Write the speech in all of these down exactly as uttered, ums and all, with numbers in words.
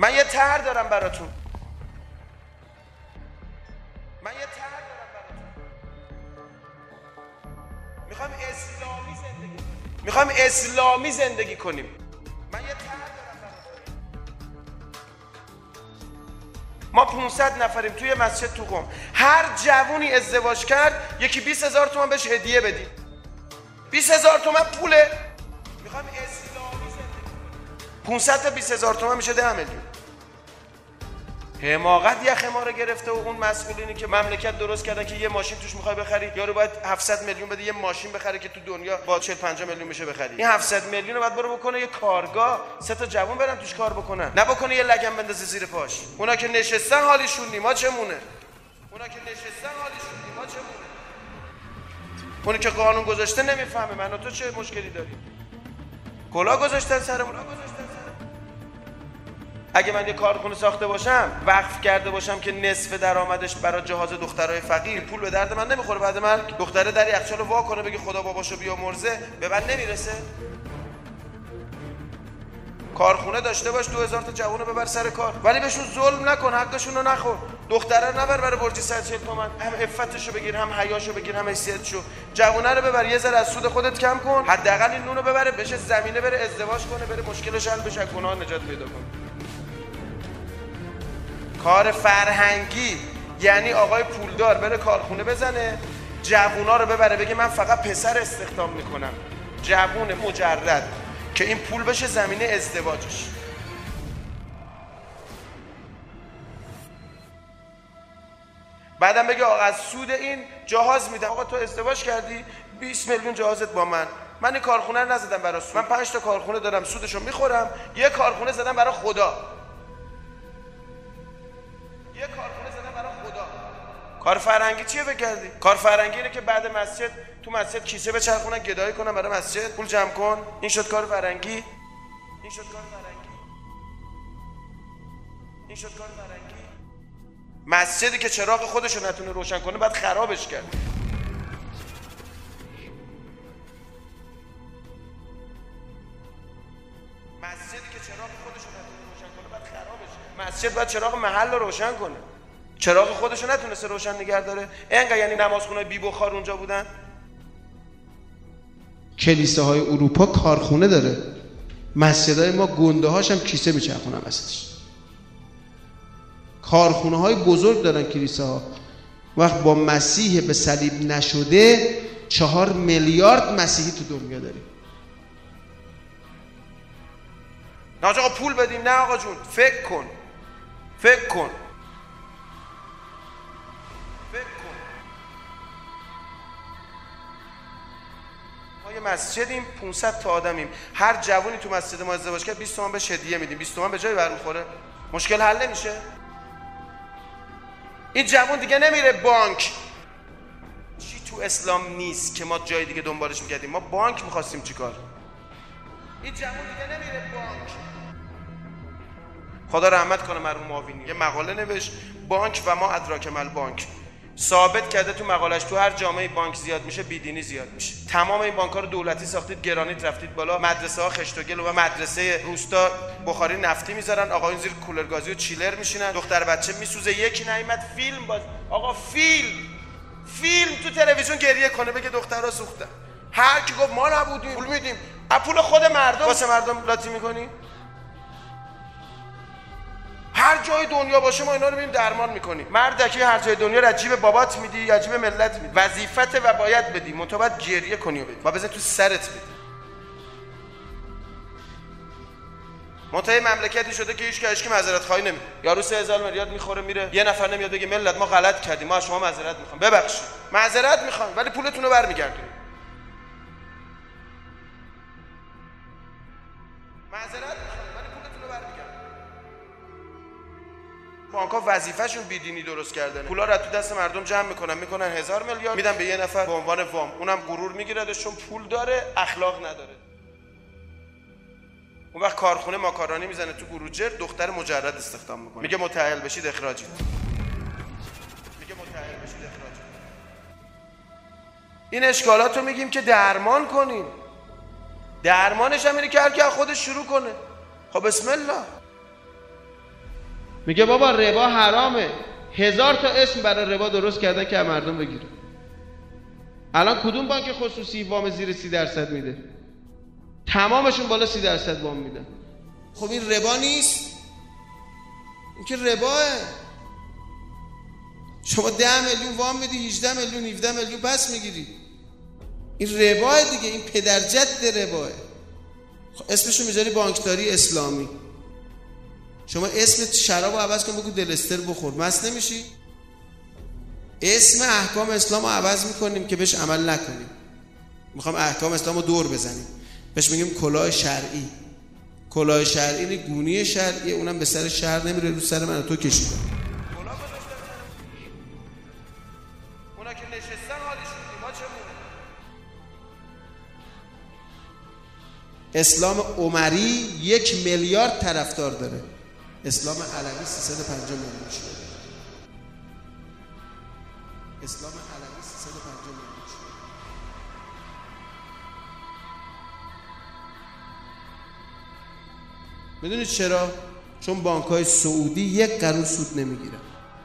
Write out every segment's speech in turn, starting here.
من یه طرح دارم براتون. من یه طرح دارم براتون. میخوام اسلامی زندگی کنیم. میخوام اسلامی زندگی کنیم. من یه طرح دارم براتون. ما پانصد نفریم توی مسجد تو قم. هر جوونی ازدواج کرد یکی بیست هزار تومان بهش هدیه بدیم. بیست هزار تومان پوله. میخوام اسلامی زندگی کنیم. پانصد تا بیست هزار تومان میشه ده میلیون. حماقت یخ ما رو گرفته و اون مسئولینی که مملکت درست کردن که یه ماشین توش میخوای بخری، یارو باید هفتصد میلیون بده یه ماشین بخره که تو دنیا با چهل پنجاه میلیون میشه بخری. این هفتصد میلیون رو بعد برو بکنه یه کارگاه، سه تا جوون برن توش کار بکنن، نه بکنه یه لگن بندازه زیر پاش. اونا که نشستن حالیشون نی، ما چمونه؟ اونا که نشستن حالیشون نی، ما چمونه؟ اونی که قانون گذاشته نمیفهمه من و تو چه مشکلی داریم. کلا گذاشتن سرمون. اگه من یه کارخونه ساخته باشم، وقف کرده باشم که نصف درآمدش برای جهاز دخترای فقیر، پول به درد من نمیخوره. بعد مرگ دختره در یخچال وا کنه بگه خدا باباشو بیامرزه، به من نمیرسه. کارخونه داشته باش، دو هزار تا جوونو ببر سر کار، ولی بهشون ظلم نکن، حقشون رو نخور. دختره رو نبر برای برج صد و چهل تومن، هم عفتشو بگیر، هم حیاشو بگیر، هم حیثیتشو. جوونه رو ببر یه ذره از سود خودت کم کن، حداقل این نونو ببره بشه زمینه، بره ازدواج کنه، بره مشکلش حل بشه، گناه نجات پیدا کنه. کار فرهنگی یعنی آقای پولدار بره کارخونه بزنه، جوونا رو ببره بگه من فقط پسر استخدام میکنم، جوون مجرد، که این پول بشه زمینه ازدواجش. بعدم بگه آقا از سود این جهاز میدم. آقا تو ازدواج کردی بیست میلیون جهازت با من، من این کارخونه رو نزدم برای سود، من پنج تا کارخونه دارم سودشو میخورم، یه کارخونه زدم برای خدا. یه کارخونه زدن برای خدا. کار فرهنگی چیه بکردی؟ کار فرهنگی اینه که بعد مسجد تو مسجد کیسه بچرخونن گدایی کنن برای مسجد، پول جمع کن. این شد کار فرهنگی. این شد کار فرهنگی. این شد کار فرهنگی. مسجدی که چراغ خودش رو نتونه روشن کنه بعد خرابش کرد. مسجدی که چراغ خودش رو نتونه روشن کنه بعد خرابش کرد. مسجد باید چراغ محل رو روشن کنه. چراغ خودش رو نتونسته روشن نگه داره. اینقدر یعنی نمازخونه بی بخار اونجا بودن. کلیساهای اروپا کارخونه داره، مسجدهای ما گنده هاش هم کیسه میچرخونن وسطش. کارخونه های بزرگ دارن کلیساها. وقت با مسیح به صلیب نشده چهار میلیارد مسیحی تو دنیا داریم. نه آقا پول بدیم، نه آقا جون، فکر کن فکر کن فکر کن. ما یه مسجدیم، پانصد تا آدمیم، هر جوونی تو مسجد ما ازدواج کرد بیست تومن بهش هدیه میدیم. بیست تومن به جای برمیخوره؟ مشکل حل نمیشه؟ این جوون دیگه نمیره بانک. چی تو اسلام نیست که ما جای دیگه دنبالش میگردیم؟ ما بانک میخواستیم چیکار؟ این جوون دیگه نمیره بانک. خدا رحمت کنه مرحوم معاونی یه مقاله نوشت، بانک و ما ادراک مل بانک. ثابت کرده تو مقالش تو هر جامعه بانک زیاد میشه بیدینی زیاد میشه. تمام این بانک‌ها رو دولتی ساختید، گرانیت رفتید بالا، مدرسه ها خشت و گل و مدرسه روستا بخاری نفتی میذارن، آقایون زیر کولر گازی و چیلر میشینن، دختر بچه میسوزه. یکی نیامد فیلم باز، آقا فیلم فیلم تو تلویزیون گریه کنه بگه دخترها سوختن. هر کی گفت ما نبودیم پول میدیم، از پول خود مردم واسه مردم لاتی میکنی. هر جای دنیا باشه ما اینا رو میریم درمان میکنیم. مردکی هر جای دنیا رو عجیب بابات میدی یا عجیب ملت میدی، وظیفته و باید بدی، منتها باید گریه کنی و بدی، ما بزن تو سرت بدی. منتها مملکتی شده که هیچ که هیچ معذرت خواهی نمیکنه. یارو سه هزار میلیارد میخوره میره، یه نفر نمیاد بگه ملت ما غلط کردیم، ما از شما معذرت میخوام، ببخشید معذرت میخوام ولی پولتون رو برمیگردونید. معذرت میخوام ولی پولتون رو برمیگردونید. بانک‌ها وظیفه‌شون بیدینی درست کردن. پولا رو تو دست مردم جمع میکنن، میکنن هزار میلیارد میدن به یه نفر به عنوان وام، اونم غرور میگیره چون پول داره اخلاق نداره. اون وقت کارخونه ماکارانی میزنه تو گروجر، دختر مجرد استخدام میکنه، میگه متأهل بشید اخراجید. میگه متأهل بشید اخراجید. این اشکالات رو میگیم که درمان کنیم. درمانش هم اینه که هر کی خودش شروع کنه. خب بسم الله. میگه بابا ربا حرامه، هزار تا اسم برای ربا درست کردن که مردم بگیره. الان کدوم بانک خصوصی وام زیر سی درصد میده؟ تمامشون بالا سی درصد وام میدن. خب این ربا نیست؟ این که رباه. شما ده میلیون وام میدی، هجده میلیون هفده میلیون پس میگیری. این رباه دیگه، این پدرجد رباه. خب اسمشو میذاری بانکداری اسلامی. شما اسم شرابو عوض کن بگو دلستر بخور، مست نمیشی؟ اسم احکام اسلام رو عوض میکنیم که بهش عمل نکنیم. میخوام احکام اسلام رو دور بزنیم، بهش میگیم کلاه شرعی. کلاه شرعی این گونی شرعی، اونم به سر شهر نمیره، رو سر من و تو کشیدم. اونا که نشستن حالشون ما چمونه. اسلام عمری یک میلیارد طرفدار داره، اسلام علوی سیصد و پنجاه میلیون شده. اسلام علوی سیصد و پنجاه میلیون شده. میدونید چرا؟ چون بانک‌های سعودی یک قرون سود نمیگیرن،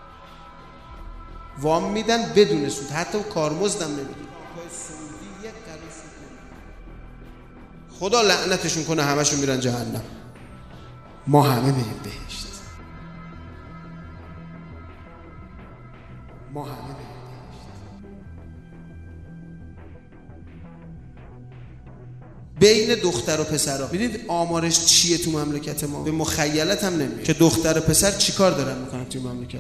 وام میدن بدون سود، حتی کارمزد هم نمیگیرن. بانک‌های سعودی یک قرون سود نمیگیرن. خدا لعنتشون کنه، همشون میرن جهنم، ما همه میریم بهشت. ما همه میریم بهشت. بین دختر و پسرها ببینید آمارش چیه تو مملکت ما؟ به مخیلت هم نمیاد که دختر و پسر چیکار دارن میکنن تو مملکت.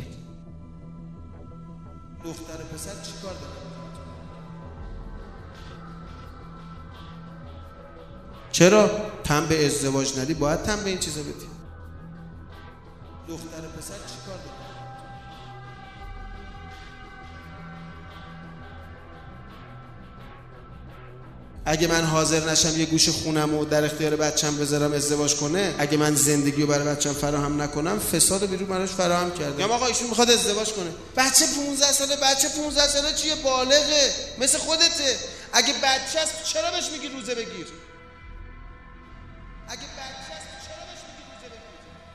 دختر و پسر چیکار دارن میکنن؟ چرا؟ تن به ازدواج ندی، باید تن به این چیزا بدی. دختر و پسر چیکار دارن؟ اگه من حاضر نشم یه گوش خونم و در اختیار بچم بذارم ازدواج کنه، اگه من زندگی رو برای بچم فراهم نکنم، فساد رو بیرون براش فراهم کردم. یا آقا ایشون میخواد ازدواج کنه، بچه پانزده ساله، بچه پانزده ساله چیه؟ بالغه، مثل خودته. اگه بچه است چرا بهش میگی روزه بگیر؟ اگه بچه است چرا بهش میگی روزه بگیر؟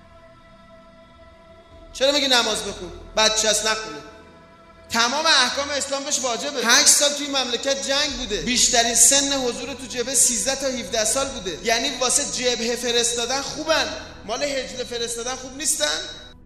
چرا میگی نماز بخون؟ بچه است نخونه. تمام احکام اسلام بهش واجبه. هشت سال توی مملکت جنگ بوده، بیشترین سن حضور تو جبهه سیزده تا هفده سال بوده. یعنی واسه جبهه فرستادن خوبن، مال هجله فرستادن خوب نیستن.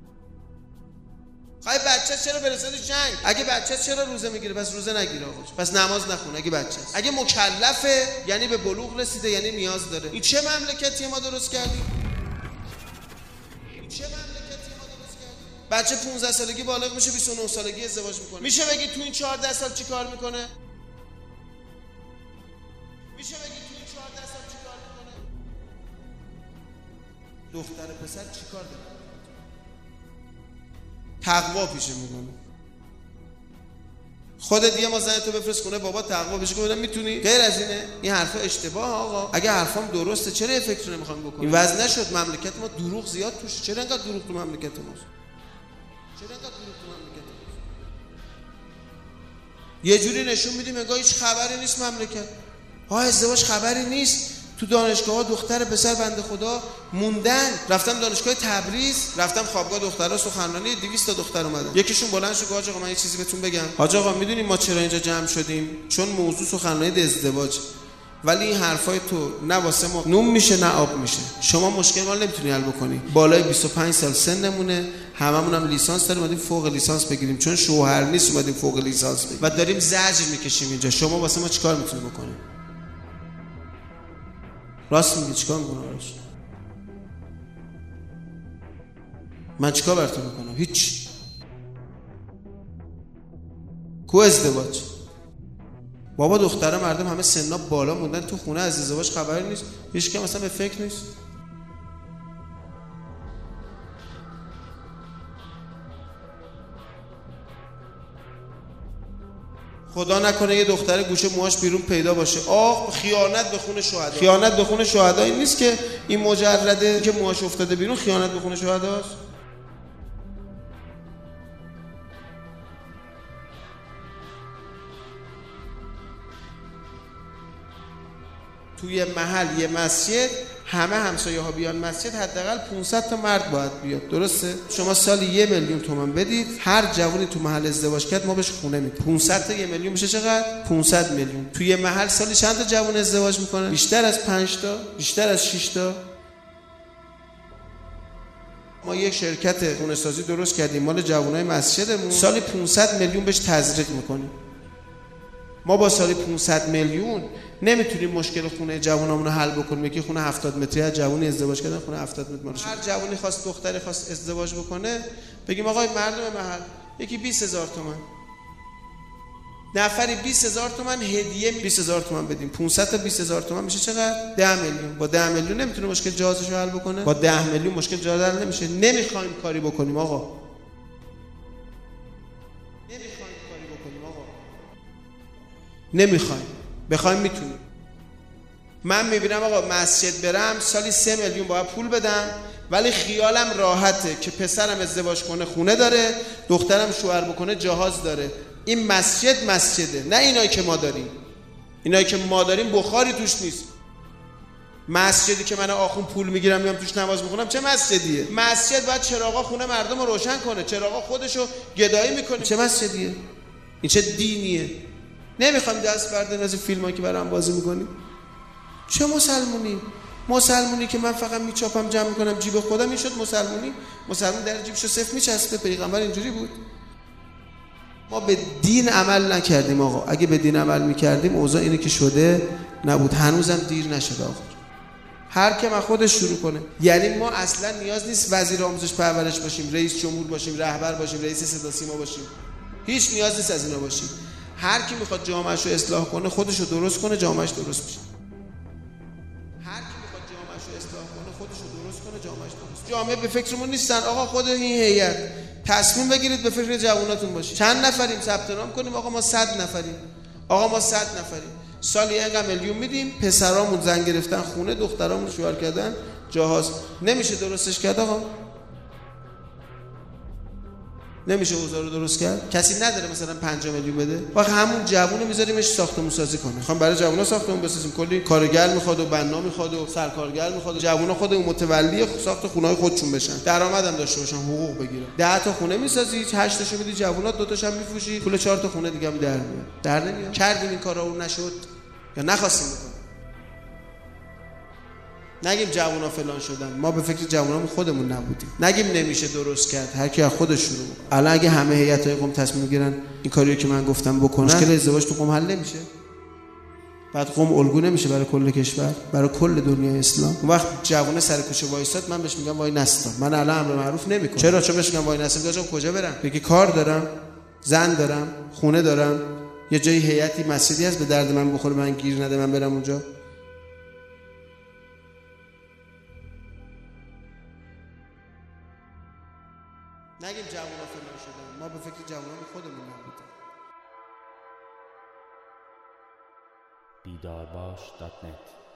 خواهی بچه چرا فرستادی جنگ؟ اگه بچه چرا روزه میگیره؟ پس روزه نگیره آقا، پس نماز نخونه. اگه بچه است، اگه مکلفه یعنی به بلوغ رسیده، یعنی نیاز داره. این چه مملکتی ما درست کردیم؟ این چه مملکتی؟ بچه پانزده سالگی بالغ میشه، بیست و نه سالگی ازدواج میکنه. میشه بگی تو این چهارده سال چی کار میکنه؟ میشه بگی تو این چهارده سال چی کار میکنه؟ دختر پسر چی کار داره؟ تقوا پیشه میکنه. خودت یه ما زنتو بفرست خونه بابا تقوا پیشه کنه، میتونی؟ غیر از اینه؟ این حرفا اشتباه آقا. اگه حرفام درسته چرا این فکر رو نمیخوام بکنیم؟ این وضع نشد مملکت ما دروغ زیاد توشه. چرا انقدر دروغ تو مملکت ماست؟ چرا انقدر دروغ تو مملکت ماست؟ یه جوری نشون میدیم انگار هیچ خبری نیست مملکت. ها ازدواج خبری نیست. تو دانشگاه ها دختر پسر بنده خدا موندن. رفتم دانشگاه تبریز، رفتم خوابگاه دخترها سخنرانی، دویست تا دختر اومدن. یکیشون بلند شد حاج آقا من یه چیزی بهتون بگم. حاج آقا میدونیم ما چرا اینجا جمع شدیم؟ چون موضوع سخنرانی ازدواج. ولی این حرفای تو نه واسه ما نون میشه نه آب میشه. شما مشکل ما نمیتونی حل بکنی. بالای بیست و پنج سال سنمونه، هممون هم لیسانس داریم، اومدیم فوق لیسانس بگیریم، چون شوهر نیست اومدیم فوق لیسانس بگیریم و داریم زجر میکشیم اینجا. شما واسه ما چیکار میتونی بکنی؟ راست میگی، چیکار میکنه آرش؟ من چیکار براتون میکنم؟ هیچ. کو ازدواج؟ بابا دختره مردم همه سنا بالا موندن تو خونه، از ازدواج خبری نیست، هیچ کم اصلا به فکر نیست. خدا نکنه یه دختر گوشه موهاش بیرون پیدا باشه. آه خیانت به خون شهدا. خیانت به خون شهدا این نیست که این مجرده که موهاش افتاده بیرون خیانت به خون شهداست. توی محل یه مسجد همه همسایه ها بیان مسجد حداقل پانصد تا مرد باید بیاد. درسته؟ شما سالی یه میلیون تومان بدید، هر جوونی تو محل ازدواج کرد ما بهش خونه میدیم. پانصد تا یه میلیون میشه چقدر؟ پانصد میلیون. تو یه محل سالی چند تا جوون ازدواج میکنه؟ بیشتر از پنج تا، بیشتر از شش تا. ما یک شرکت خونه سازی درست کردیم مال جوانای مسجدمون، سالی پانصد میلیون بهش تزریق میکنیم. ما با سالی پانصد میلیون نمیتونیم مشکل خونه جوانامون رو حل بکنیم. یکی خونه هفتاد متری از جوونی ازدواج کردن، خونه هفتاد متری مارش. هر جوونی خواست دختری خواست ازدواج بکنه، بگیم آقای مردم محل یکی بیست هزار تومان، نفری بیست هزار تومان هدیه بیست هزار تومان بدیم. پانصد تا بیست هزار تومان میشه چقدر؟ ده میلیون. با ده میلیون نمیتونه مشکل جهازش رو حل بکنه. با ده میلیون مشکل جهاز حل نمیشه. نمیخوایم کاری بکنیم آقا. نمیخوایم کاری بکنیم آقا. نمیخوایم. بخوایم میتونیم. من میبینم آقا مسجد برم سالی سه میلیون باید پول بدم، ولی خیالم راحته که پسرم ازدواج کنه خونه داره، دخترم شوهر بکنه جهاز داره. این مسجد مسجده، نه اینایی که ما داریم. اینایی که ما داریم بخاری توش نیست. مسجدی که من آخون پول میگیرم میام توش نماز میخونم چه مسجدیه؟ مسجد باید چراغا خونه مردم رو روشن کنه، چراغا خودشو گدایی میکنه. چه مسجدیه؟ این چه دینیه؟ نمیخوایم دست برداریم از این فیلمایی که برام بازی میکنیم. چه مسلمونی؟ مسلمونی که من فقط میچاپم جمع میکنم جیب خودم، این شد مسلمونی؟ مسلمون در جیبشو صفر میچسبه؟ پیغمبر اینجوری بود؟ ما به دین عمل نکردیم آقا. اگه به دین عمل میکردیم اوضاع اینه که شده نبود. هنوزم دیر نشده آقا. هر کی ما خودش شروع کنه. یعنی ما اصلا نیاز نیست وزیر آموزش پرورش باشیم، رئیس جمهور باشیم، رهبر باشیم، رئیس صدا سیما باشیم. هیچ نیاز نیست از اینا باشیم. هر کی میخواد جامعه‌اش رو اصلاح کنه خودش رو درست کنه، جامعه‌اش درست میشه. هر کی میخواد جامعه‌اش رو اصلاح کنه خودش رو درست کنه، جامعه‌اش درست. جامعه به فکرمون نیستن آقا. خود این هیئت تصمیم بگیرید به فکر جواناتون باشید. چند نفریم ثبت نام کنیم آقا ما صد نفریم. آقا ما صد نفریم. سالی اینقدر میلیون میدیم، پسرامون زن گرفتن خونه، دخترامون شوهر کردن جهاز. نمیشه درستش کرد آقا؟ نمیشه اوضاع رو درست کرد؟ کسی نداره مثلا پنج میلیون بده؟ واقعا همون جوونو میذاریمش ساختمون سازی کنه. میخوام برای جوونا ساختمون بسازیم، کلی کارگر میخواد و بنا میخواد و سرکارگر میخواد و جوونا خودمون متولی ساخت خونه‌های خودشون بشن، درآمدم داشته باشن، حقوق بگیرن. ده تا خونه میسازی، هشت تاشو میدی جوونا، دو تاشو هم میفروشی، پول چهار تا خونه دیگه هم در میاد. در نمیاد. کردیم این کارا رو نشد یا نخواستیم بکنیم. نگیم جوونا فلان شدن، ما به فکر جوونامون خودمون نبودیم. نگیم نمیشه درست کرد، هر کی از خودش شروع کنه. الان اگه همه هیئت‌های قم تصمیم میگیرن این کاریو که من گفتم بکنن، مشکل ازدواج تو قم حل نمیشه. بعد قم الگو نمیشه برای کل کشور، برای کل دنیای اسلام. اون وقت جوونه سر کوچه وایساد، من بهش میگم وای نستا. من الان امر معروف نمیکنم. چرا؟ چون بهش میگم وای نستا، میگم کجا برم؟ بگی کار دارم، زن دارم، خونه دارم، یه جایی هیئتی مسجدی هست به درد من بخوره، من گیر نده من برم اونجا. نگیم جوونا فلان شدن، ما به فکر جوونان خودمون نبودیم. دیدارباش دات نت